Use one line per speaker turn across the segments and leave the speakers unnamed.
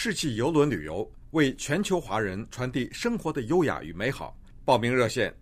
世纪邮轮旅游，为全球华人传递生活的优雅与美好。报名热线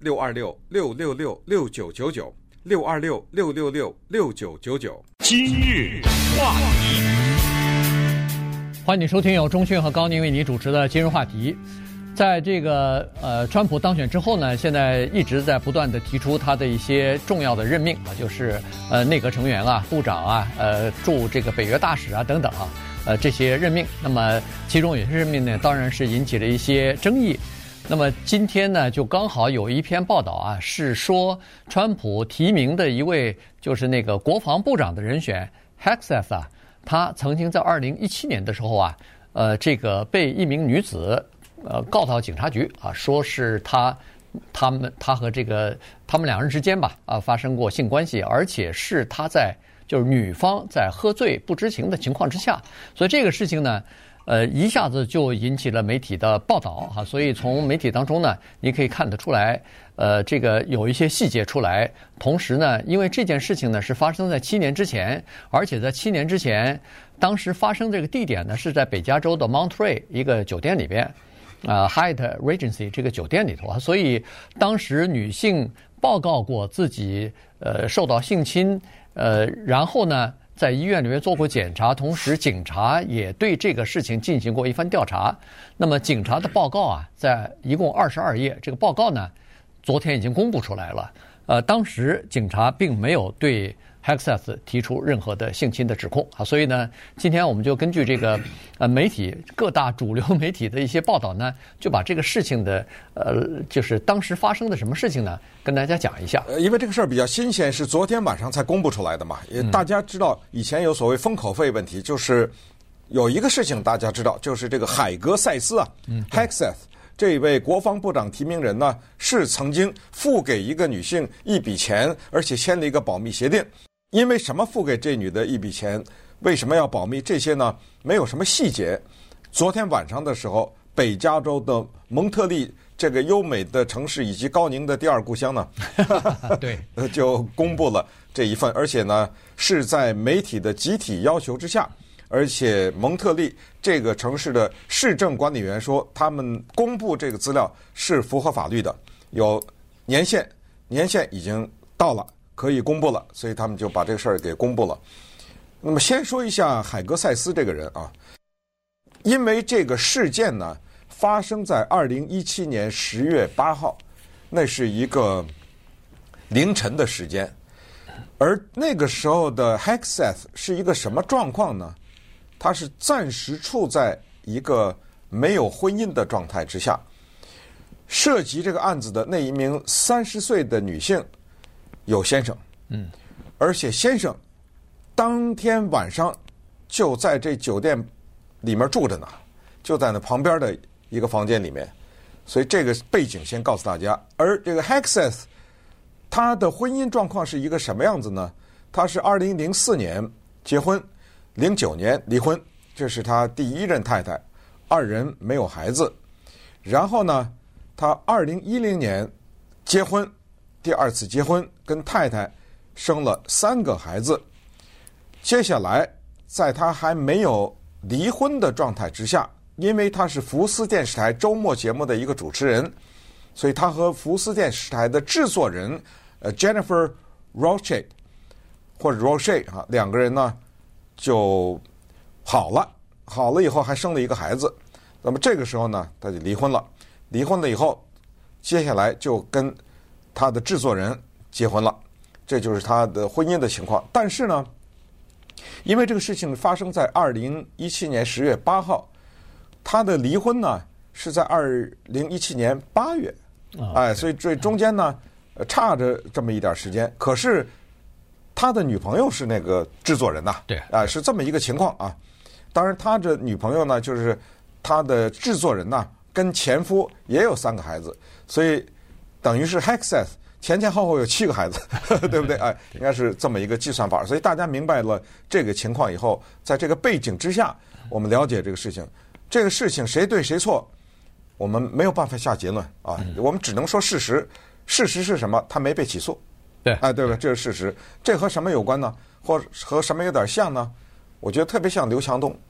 626-666-6999，626-666-6999。
今日话题，
欢迎你收听由钟迅和高宁为你主持的今日话题。在这个川普当选之后呢，现在一直在不断的提出他的一些重要的任命啊，就是内阁成员啊、部长啊、驻这个北约大使啊等等啊，这些任命。那么其中有些任命呢，当然是引起了一些争议。那么今天呢，就刚好有一篇报道啊，是说川普提名的一位就是那个国防部长的人选 Hegseth 啊，他曾经在2017年的时候啊，这个被一名女子告到警察局啊，说是他和这个他们两人之间吧发生过性关系，而且是他在就是女方在喝醉不知情的情况之下，所以这个事情呢一下子就引起了媒体的报道哈，所以从媒体当中呢，你可以看得出来，这个有一些细节出来。同时呢，因为这件事情呢是发生在7年之前，而且在7年之前，当时发生这个地点呢是在北加州的 Monterey 一个酒店里边。Hyatt Regency 这个酒店里头啊，所以当时女性报告过自己受到性侵，然后呢在医院里面做过检查，同时警察也对这个事情进行过一番调查。那么警察的报告啊，在一共22页，这个报告呢，昨天已经公布出来了。当时警察并没有对Hegseth 提出任何的性侵的指控啊，所以呢，今天我们就根据这个媒体各大主流媒体的一些报道呢，就把这个事情的就是当时发生的什么事情呢，跟大家讲一下。
因为这个事儿比较新鲜，是昨天晚上才公布出来的嘛。大家知道以前有所谓封口费问题，就是有一个事情大家知道，就是这个海格塞斯啊，Hegseth 这位国防部长提名人呢，是曾经付给一个女性一笔钱，而且签了一个保密协定。因为什么付给这女的一笔钱？为什么要保密？这些呢，没有什么细节。昨天晚上的时候，北加州的蒙特利这个优美的城市以及高宁的第二故乡呢，
对，
就公布了这一份，而且呢是在媒体的集体要求之下，而且蒙特利这个城市的市政管理员说，他们公布这个资料是符合法律的，有年限已经到了。可以公布了，所以他们就把这个事儿给公布了。那么先说一下海格塞斯这个人啊，因为这个事件呢发生在2017年10月8号，那是一个凌晨的时间，而那个时候的 Hegseth 是一个什么状况呢？他是暂时处在一个没有婚姻的状态之下。涉及这个案子的那一名30岁的女性有先生，而且先生当天晚上就在这酒店里面住着呢，就在那旁边的一个房间里面，所以这个背景先告诉大家。而这个 Hegseth 他的婚姻状况是一个什么样子呢？他是2004年结婚，09年离婚，这是他第一任太太，2人没有孩子。然后呢，他2010年结婚，第2次结婚，跟太太生了3个孩子。接下来在他还没有离婚的状态之下，因为他是福斯电视台周末节目的一个主持人，所以他和福斯电视台的制作人Jennifer Roche 或者 Roche 啊，两个人呢就好了以后还生了一个孩子。那么这个时候呢，他就离婚了以后，接下来就跟他的制作人结婚了，这就是他的婚姻的情况。但是呢，因为这个事情发生在2017年10月8号，他的离婚呢是在2017年8月，所以这中间呢差着这么一点时间。可是他的女朋友是那个制作人呐，
对，
是这么一个情况啊。当然，他的女朋友呢，就是他的制作人呐，跟前夫也有3个孩子，所以等于是 Hegseth 前后有7个孩子，对不对？应该是这么一个计算法。所以大家明白了这个情况以后，在这个背景之下，我们了解这个事情。这个事情谁对谁错，我们没有办法下结论啊，我们只能说事实。事实是什么？他没被起诉，
对，
对吧？这是事实。这和什么有关呢？或和什么有点像呢？我觉得特别像刘强东。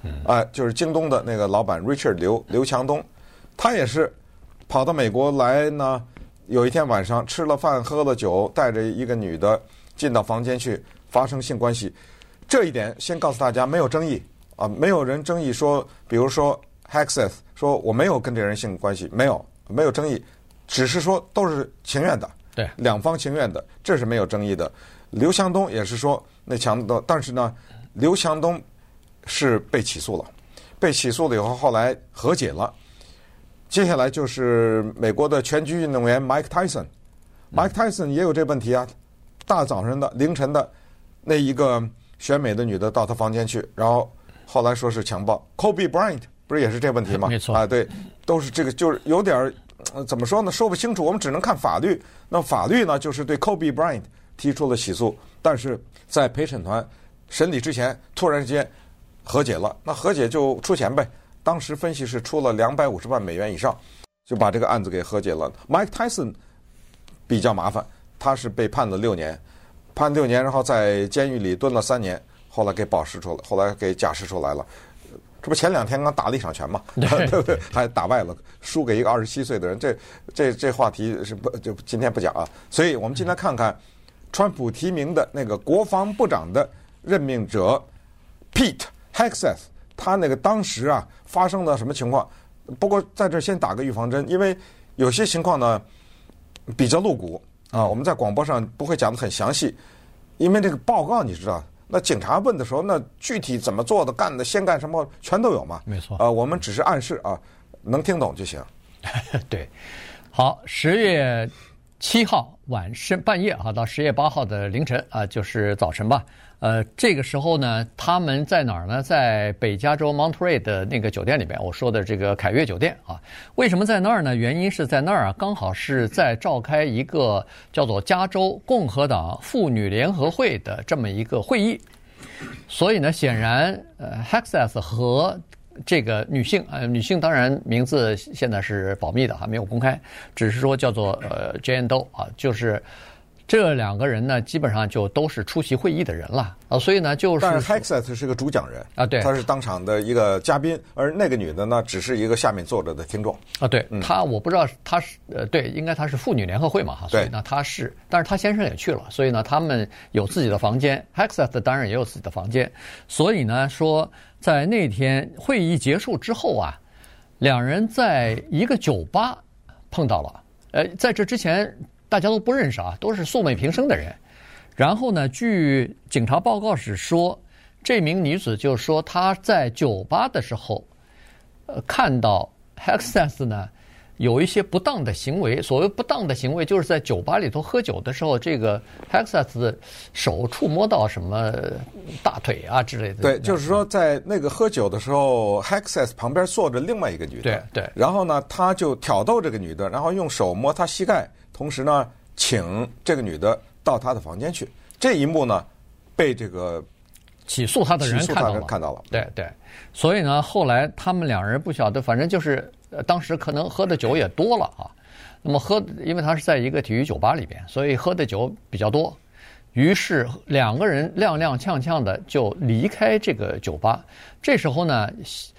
就是京东的那个老板 Richard 刘强东，他也是跑到美国来呢。有一天晚上吃了饭喝了酒，带着一个女的进到房间去发生性关系。这一点先告诉大家没有争议啊，没有人争议说，比如说 Hexeth 说我没有跟这人性关系，没有争议，只是说都是情愿的，
对，
两方情愿的，这是没有争议的。刘强东也是说那强盗，但是呢，刘强东是被起诉了，被起诉了以后，后来和解了。接下来就是美国的拳击运动员 Mike Tyson，Mike Tyson 也有这问题啊，大早上的凌晨的那一个选美的女的到他房间去，然后后来说是强暴。Kobe Bryant 不是也是这问题吗？
没错
啊，对，都是这个，就是有点怎么说呢？说不清楚，我们只能看法律。那法律呢，就是对 Kobe Bryant 提出了起诉，但是在陪审团审理之前，突然之间和解了。那和解就出钱呗。当时分析是出了250万美元以上，就把这个案子给和解了。Mike Tyson 比较麻烦，他是被判了6年，判6年，然后在监狱里蹲了3年，后来给保释出来，后来给假释出来了。这不前2天刚打了一场拳嘛，对不对？还打败了，输给一个27岁的人。这话题是不就今天不讲啊。所以我们今天看看川普提名的那个国防部长的任命者 Pete Hegseth， 他那个当时啊发生了什么情况？不过在这先打个预防针，因为有些情况呢比较露骨啊，我们在广播上不会讲得很详细，因为这个报告你知道。那警察问的时候，那具体怎么做的、干的、先干什么，全都有嘛。
没错。
我们只是暗示啊，能听懂就行。
对，好，10月7号半夜啊，到10月8号的凌晨啊，就是早晨吧。这个时候呢，他们在哪儿呢？在北加州 Monterey 的那个酒店里边，我说的这个凯悦酒店啊。为什么在那儿呢？原因是在那儿啊，刚好是在召开一个叫做加州共和党妇女联合会的这么一个会议。所以呢，显然Hegseth 和这个女性女性当然名字现在是保密的哈，没有公开，只是说叫做Jane Doe 啊，就是这2个人呢，基本上就都是出席会议的人了啊，所以呢，就是
但是 Hegseth 是个主讲人
啊，对，
他是当场的一个嘉宾，而那个女的呢，只是一个下面坐着的听众
啊，对，我不知道他是对，应该他是妇女联合会嘛哈，所以呢他是，但是他先生也去了，所以呢他们有自己的房间 ，Hegseth 当然也有自己的房间，所以呢说在那天会议结束之后啊，2人在一个酒吧碰到了，在这之前。大家都不认识啊，都是素昧平生的人。然后呢，据警察报告是说，这名女子就说她在酒吧的时候，看到 Hegseth 呢有一些不当的行为。所谓不当的行为，就是在酒吧里头喝酒的时候，这个 Hegseth 的手触摸到什么大腿啊之类的。
对，就是说在那个喝酒的时候 ，Hegseth 旁边坐着另外一个女的。
对。
然后呢，他就挑逗这个女的，然后用手摸她膝盖。同时呢，请这个女的到他的房间去。这一幕呢，被这个
起诉他的人看到了。对，所以呢，后来他们2人不晓得，反正就是当时可能喝的酒也多了啊。那么因为他是在一个体育酒吧里边，所以喝的酒比较多。于是2个人踉踉跄跄的就离开这个酒吧。这时候呢，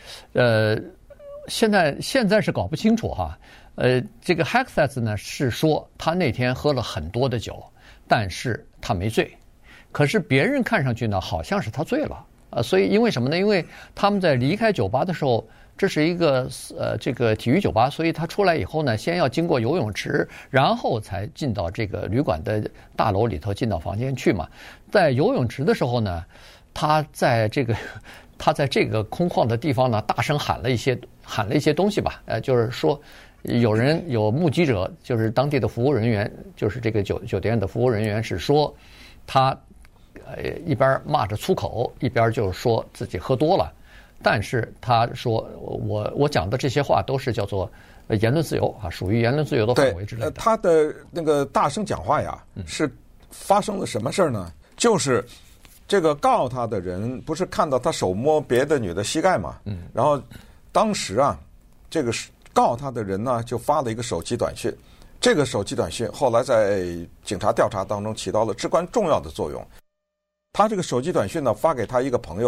现在是搞不清楚哈。这个 Hegseth 呢是说他那天喝了很多的酒，但是他没醉。可是别人看上去呢，好像是他醉了所以因为什么呢？因为他们在离开酒吧的时候，这是一个这个体育酒吧，所以他出来以后呢，先要经过游泳池，然后才进到这个旅馆的大楼里头，进到房间去嘛。在游泳池的时候呢，他在这个空旷的地方呢，大声喊了一些东西吧，就是说。有目击者，就是当地的服务人员，就是这个酒店的服务人员是说，他一边骂着粗口，一边就是说自己喝多了，但是他说我讲的这些话都是叫做言论自由啊，属于言论自由的范围之内的。
他的那个大声讲话呀，是发生了什么事儿呢？就是这个告他的人不是看到他手摸别的女的膝盖嘛，然后当时啊，这个是。告他的人呢，就发了一个手机短讯。这个手机短讯后来在警察调查当中起到了至关重要的作用。他这个手机短讯呢，发给他一个朋友，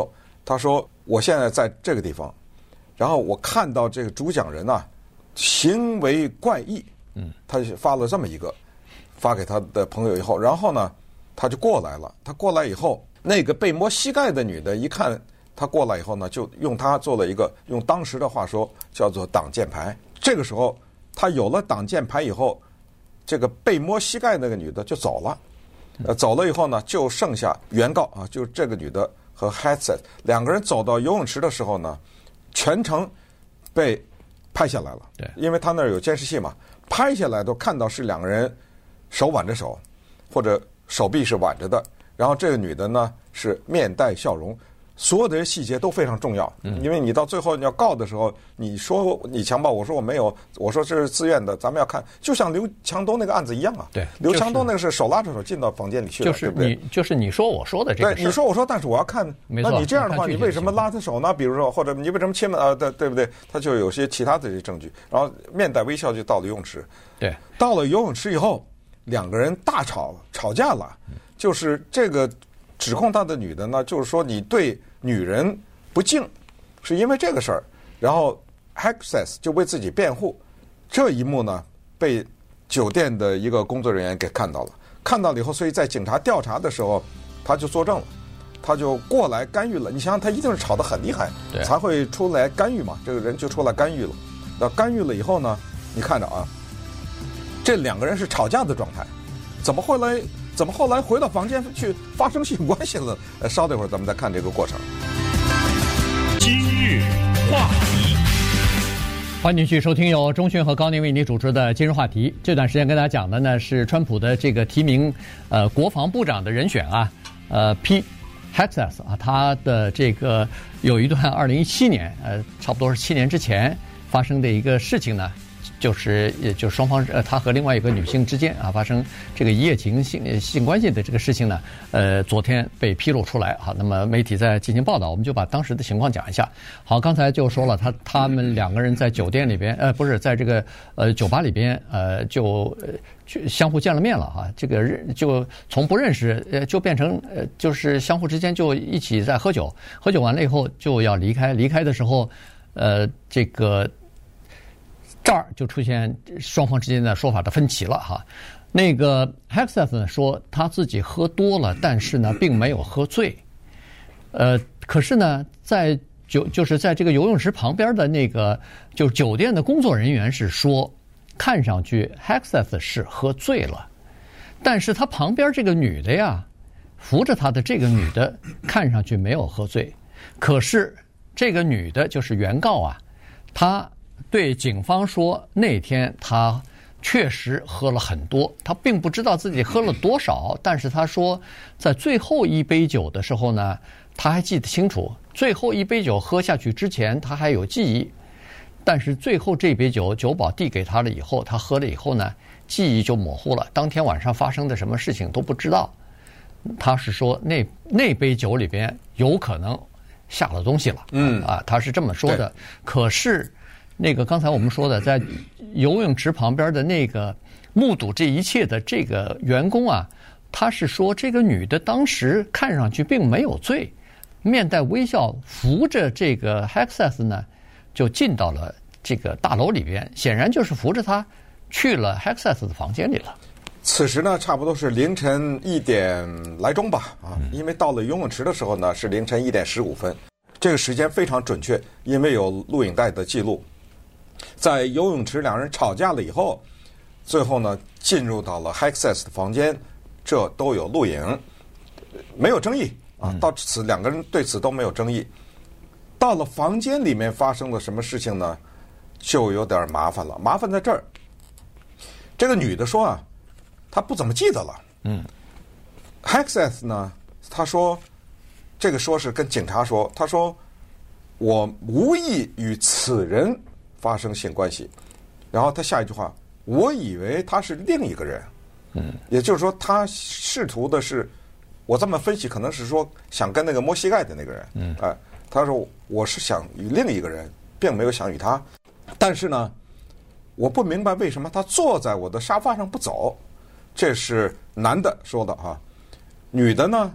他说我现在在这个地方，然后我看到这个主讲人啊行为怪异，他就发了这么一个，发给他的朋友以后，然后呢他就过来了。他过来以后，那个被摸膝盖的女的一看他过来以后呢，就用他做了一个，用当时的话说叫做挡箭牌。这个时候他有了挡箭牌以后，这个被摸膝盖那个女的就走了。走了以后呢，就剩下原告啊，就是这个女的和 Hegseth 两个人走到游泳池的时候呢，全程被拍下来了。
对，
因为他那儿有监视器嘛，拍下来都看到是两个人手挽着手，或者手臂是挽着的。然后这个女的呢是面带笑容，所有的细节都非常重要。因为你到最后你要告的时候，你说你强暴，我说我没有，我说这是自愿的，咱们要看，就像刘强东那个案子一样啊。
对，
刘强东那个是手拉着手进到房间里去的，
就是
对不对？
就是你说我说的这个事。
对，你说我说，但是我要看。
没错。
那你这样的话，你为什么拉他手呢？比如说，或者你为什么亲了对不对？他就有些其他的这些证据，然后面带微笑就到了游泳池。
对，
到了游泳池以后，两个人大吵架了，就是这个指控他的女的呢，就是说你对女人不敬，是因为这个事儿。然后 Hegseth 就为自己辩护，这一幕呢被酒店的一个工作人员给看到了，看到了以后，所以在警察调查的时候，他就作证了，他就过来干预了。你想想，他一定是吵得很厉害，才会出来干预嘛。这个人就出来干预了。那干预了以后呢，你看着啊，这两个人是吵架的状态，怎么后来回到房间去发生性关系了？稍等一会儿，咱们再看这个过程。
今日话题，
欢迎继续收听由钟迅和高宁为你主持的今日话题。这段时间跟大家讲的呢是川普的这个提名国防部长的人选啊，Pete Hegseth 啊，他的这个有一段2017年差不多是7年之前发生的一个事情呢。就是双方他和另外一个女性之间啊发生这个一夜情性关系的这个事情呢，昨天被披露出来啊。那么媒体在进行报道，我们就把当时的情况讲一下。好，刚才就说了，他们两个人在酒店里边，不是在这个酒吧里边，就相互见了面了哈。这个就从不认识就变成就是相互之间就一起在喝酒，喝酒完了以后就要离开，离开的时候这个。这儿就出现双方之间的说法的分歧了哈。那个 Hegseth 呢说他自己喝多了，但是呢并没有喝醉。可是呢就是在这个游泳池旁边的那个就酒店的工作人员是说，看上去 Hegseth 是喝醉了，但是他旁边这个女的呀，扶着他的这个女的看上去没有喝醉。可是这个女的就是原告啊，她对警方说那天他确实喝了很多，他并不知道自己喝了多少，但是他说在最后一杯酒的时候呢，他还记得清楚，最后一杯酒喝下去之前他还有记忆，但是最后这杯酒酒保递给他了以后，他喝了以后呢，记忆就模糊了，当天晚上发生的什么事情都不知道。他是说那杯酒里边有可能下了东西了，他是这么说的。可是那个刚才我们说的，在游泳池旁边的那个目睹这一切的这个员工啊，他是说这个女的当时看上去并没有醉，面带微笑，扶着这个 Hegseth 呢，就进到了这个大楼里边，显然就是扶着他去了 Hegseth 的房间里了。
此时呢，差不多是凌晨1点来钟吧，因为到了游泳池的时候呢，是凌晨1点15分，这个时间非常准确，因为有录影带的记录。在游泳池两人吵架了以后，最后呢进入到了 Hegseth 的房间，这都有录影，没有争议啊。到此两个人对此都没有争议。到了房间里面发生了什么事情呢？就有点麻烦了。麻烦在这儿，这个女的说啊，她不怎么记得了。Hegseth 呢，他说，这个说是跟警察说，他说我无意与此人发生性关系，然后他下一句话，我以为他是另一个人，也就是说他试图的是，我这么分析可能是说想跟那个摸膝盖的那个人，他说我是想与另一个人，并没有想与他，但是呢，我不明白为什么他坐在我的沙发上不走，这是男的说的哈，女的呢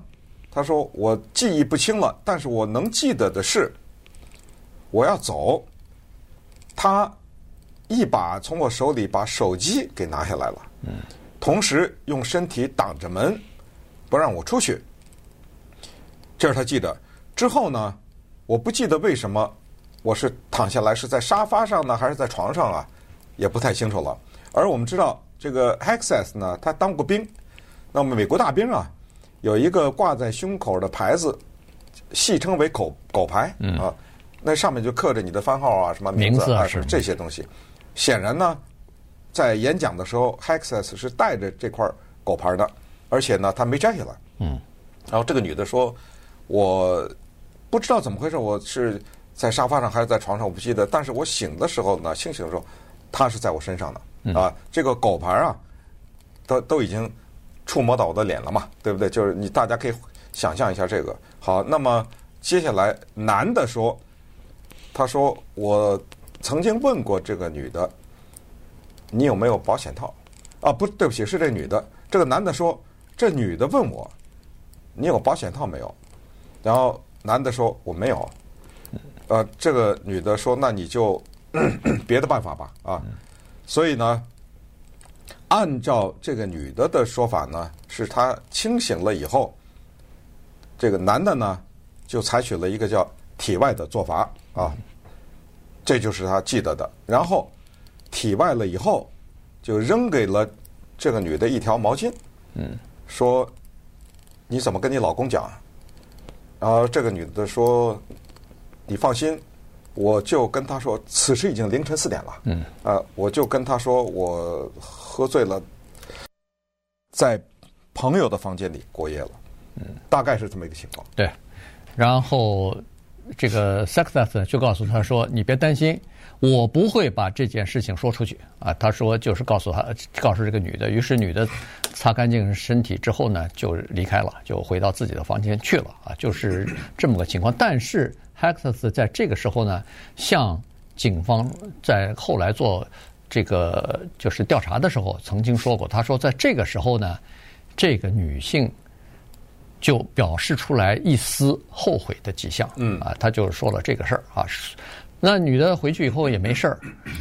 他说我记忆不清了，但是我能记得的是，我要走，他一把从我手里把手机给拿下来了，同时用身体挡着门，不让我出去。这是他记得。之后呢，我不记得为什么我是躺下来是在沙发上呢，还是在床上啊，也不太清楚了。而我们知道这个 Hexas 呢，他当过兵，那么美国大兵啊，有一个挂在胸口的牌子，戏称为狗牌啊，那上面就刻着你的番号啊，什么名字啊，是这些东西。显然呢，在演讲的时候 ，Hexas 是带着这块狗牌的，而且呢，他没摘下来。然后这个女的说：“我不知道怎么回事，我是在沙发上还是在床上，我不记得。但是我醒的时候呢，清醒的时候，他是在我身上的啊。这个狗牌啊，都已经触摸到我的脸了嘛，对不对？就是大家可以想象一下这个。好，那么接下来男的说，他说我曾经问过这个女的，你有没有保险套？啊，不对不起，是这女的。这个男的说，这女的问我，你有保险套没有？然后男的说我没有。这个女的说，那你就别的办法吧啊。所以呢，按照这个女的说法呢，是她清醒了以后，这个男的呢就采取了一个叫体外的做法啊，这就是他记得的。然后体外了以后，就扔给了这个女的一条毛巾，说你怎么跟你老公讲？然后这个女的说，你放心，我就跟他说，此时已经凌晨4点了，我就跟他说我喝醉了，在朋友的房间里过夜了，大概是这么一个情况。
对，然后这个 Sexas 就告诉他说，你别担心，我不会把这件事情说出去啊。他说就是告诉这个女的，于是女的擦干净身体之后呢，就离开了，就回到自己的房间去了啊，就是这么个情况。但是 Hexas 在这个时候呢，向警方在后来做这个就是调查的时候曾经说过，他说在这个时候呢，这个女性就表示出来一丝后悔的迹象，他就说了这个事儿啊。那女的回去以后也没事儿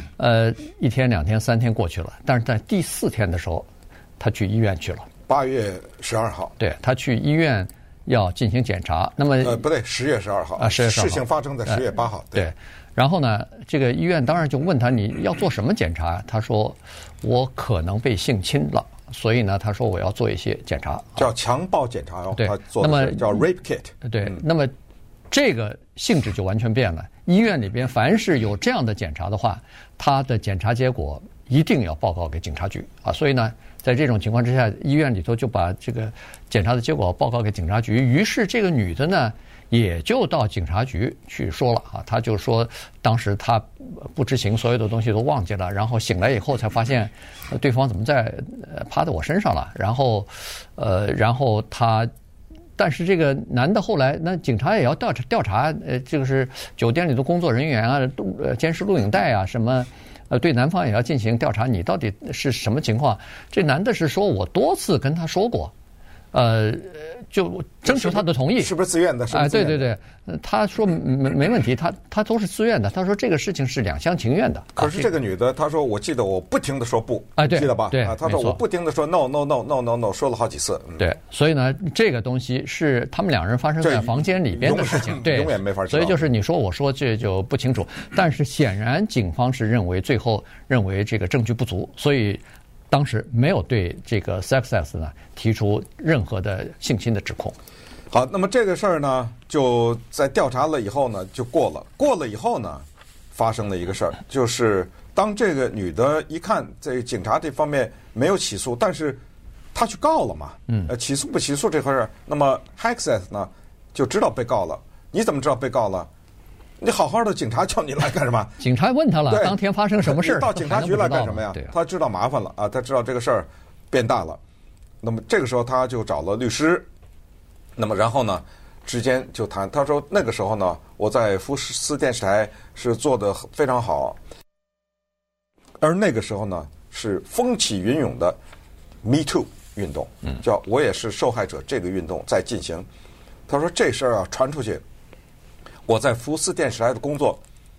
，1天2天3天过去了，但是在第4天的时候，她去医院去了。
8月12号，
对，她去医院要进行检查。那么
不对，10月12号
啊，10月12号，
事情发生在10月8号。
对，然后呢，这个医院当然就问她你要做什么检查？她说我可能被性侵了。所以呢，他说我要做一些检查，
叫强暴检查哦。
对，
他做的叫 rape kit。
对，那么这个性质就完全变了。医院里边凡是有这样的检查的话，他的检查结果一定要报告给警察局啊。所以呢，在这种情况之下，医院里头就把这个检查的结果报告给警察局。于是这个女的呢，也就到警察局去说了啊，他就说当时他不知情，所有的东西都忘记了，然后醒来以后才发现对方怎么在趴在我身上了，然后他，但是这个男的后来那警察也要调查，就是酒店里的工作人员啊，监视录影带啊什么。对男方也要进行调查，你到底是什么情况？这男的是说我多次跟他说过，就征求他的同意，
是不是自愿的？
对对对，他说没问题，他都是自愿的。他说这个事情是两厢情愿的。
可是这个女的，她说我记得我不停的说不，
对，
记得吧？
对，
她说我不停的说 no，说了好几次。
对，所以呢，这个东西是他们两人发生在房间里边的事情，对，
永远没法知道。
所以就是你说我说这就不清楚，但是显然警方是最后认为这个证据不足，所以。当时没有对这个 Sexas 呢提出任何的性侵的指控。
好，那么这个事儿呢，就在调查了以后呢，就过了以后呢，发生了一个事儿，就是当这个女的一看在警察这方面没有起诉，但是她去告了嘛，起诉不起诉这回事，那么 Hexas 呢就知道被告了。你怎么知道被告了？你好好的，警察叫你来干什么？
警察问他了，当天发生什么事？
到警察局来干什么呀？他知道麻烦了啊，他知道这个事儿变大了。那么这个时候他就找了律师，那么然后呢，之间就谈。他说那个时候呢，我在福斯电视台是做得非常好，而那个时候呢是风起云涌的 Me Too 运动，叫我也是受害者这个运动在进行。 他说这事儿啊传出去，我在福斯电视台的工作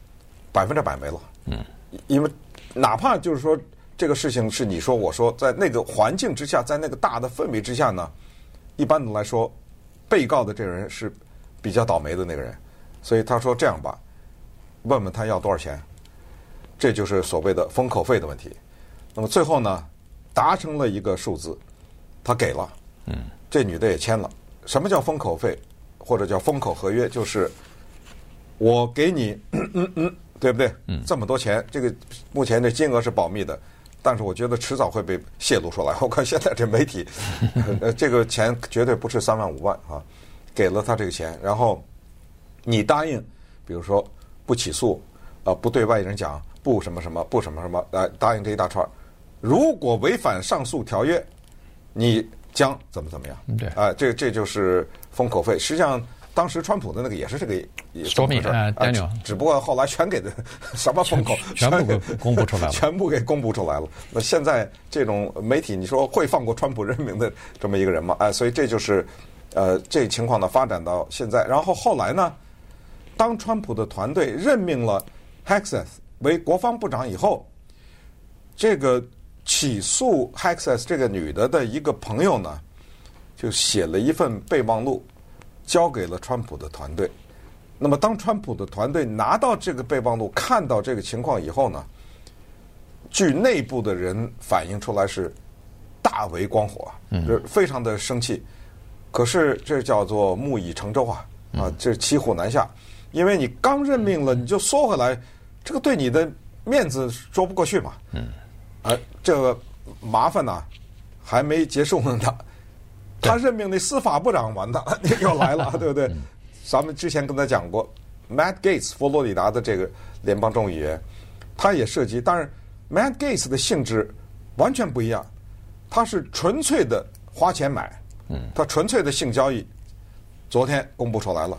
100%没了。因为哪怕就是说这个事情是你说我说，在那个环境之下，在那个大的氛围之下呢，一般的来说，被告的这个人是比较倒霉的那个人。所以他说这样吧，问问他要多少钱，这就是所谓的封口费的问题。那么最后呢，达成了一个数字，他给了，这女的也签了。什么叫封口费，或者叫封口合约？就是我给你，对不对？这么多钱，这个目前的金额是保密的，但是我觉得迟早会被泄露出来。我看现在这媒体，这个钱绝对不是3万5万啊，给了他这个钱，然后你答应，比如说不起诉，不对外人讲，不什么什么，不什么什么，答应这一大串。如果违反上述条约，你将怎么样？对，这就是封口费。实际上，当时川普的那个也是这个
说明Daniel，
只不过后来全给的什么封口
全部给公布出来了，
全部给公布出来了。那现在这种媒体，你说会放过川普任命的这么一个人吗？所以这就是这情况呢发展到现在。然后后来呢，当川普的团队任命了 Hegseth 为国防部长以后，这个起诉 Hegseth 这个女的一个朋友呢，就写了一份备忘录，交给了川普的团队。那么当川普的团队拿到这个备忘录，看到这个情况以后呢，据内部的人反映出来是大为光火，非常的生气。可是这叫做木已成舟啊，这骑虎难下。因为你刚任命了，你就缩回来，这个对你的面子说不过去嘛。这个麻烦呢还没结束呢。他任命那司法部长完的又来了，对不对？咱们之前跟他讲过 ，Matt Gaetz 佛罗里达的这个联邦众议员，他也涉及，但是 Matt Gaetz 的性质完全不一样，他是纯粹的花钱买，他纯粹的性交易。昨天公布出来了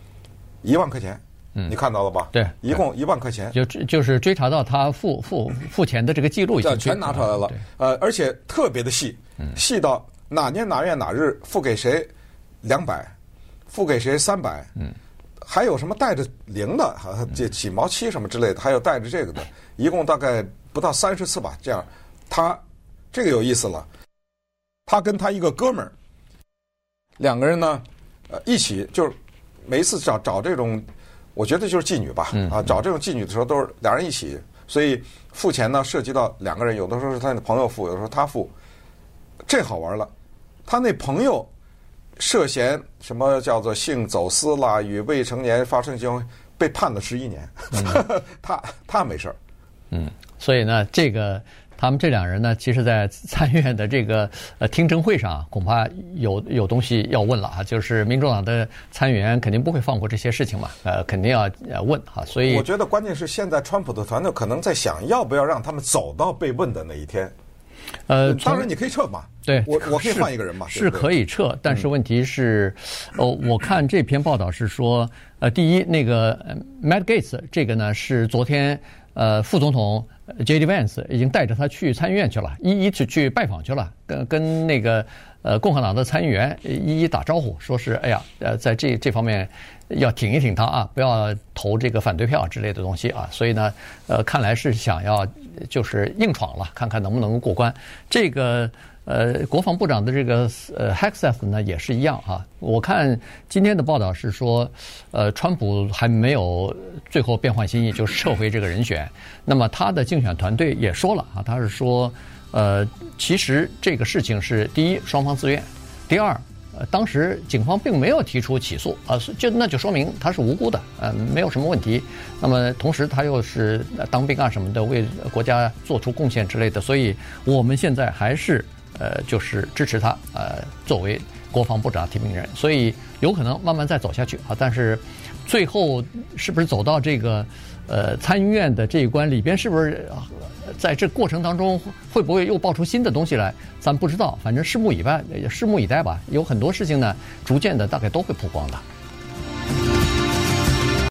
，1万块钱。你看到了吧？
对，
一共1万块钱，
就是追查到他付钱的这个记录已经
全拿出来了。而且特别的细，细到哪年哪月哪日付给谁200，付给谁300，还有什么带着0的，这几毛7什么之类的，还有带着这个的，一共大概不到30次吧。这样，他这个有意思了，他跟他一个哥们儿，两个人呢，一起就是每一次找这种。我觉得就是妓女吧，找这种妓女的时候都是两人一起，所以付钱呢涉及到2个人，有的时候是他的朋友付，有的时候他付。这好玩了，他那朋友涉嫌什么叫做性走私啦，与未成年发生行为，被判了11年，他没事儿。
所以呢，这个他们这两人呢，其实在参院的这个听证会上，恐怕有东西要问了啊，就是民主党的参议员肯定不会放过这些事情嘛，肯定要问啊。所以
我觉得关键是现在川普的团队可能在想，要不要让他们走到被问的那一天。当然你可以撤嘛，
对，
我可以换一个人嘛，
是可以撤，但是问题是，我看这篇报道是说，第一，那个 Matt Gaetz 这个呢是昨天副总统 J.D. Vance 已经带着他去参议院去了，一去拜访去了，跟那个共和党的参议员一打招呼，说是哎呀，在这方面要挺一挺他啊，不要投这个反对票之类的东西啊。所以呢，看来是想要就是硬闯了，看看能不能过关。这个国防部长的这个Hegseth 呢也是一样啊。我看今天的报道是说，川普还没有最后变换心意，就是撤回这个人选。那么他的竞选团队也说了啊，他是说，其实这个事情是第一双方自愿，第二，当时警方并没有提出起诉啊，那就说明他是无辜的，没有什么问题。那么同时他又是当兵啊什么的，为国家做出贡献之类的，所以我们现在还是就是支持他作为国防部长提名人，所以有可能慢慢再走下去啊。但是最后是不是走到这个参议院的这一关里边，是不是在这过程当中会不会又爆出新的东西来，咱不知道。反正拭目以待吧。有很多事情呢，逐渐的大概都会曝光的。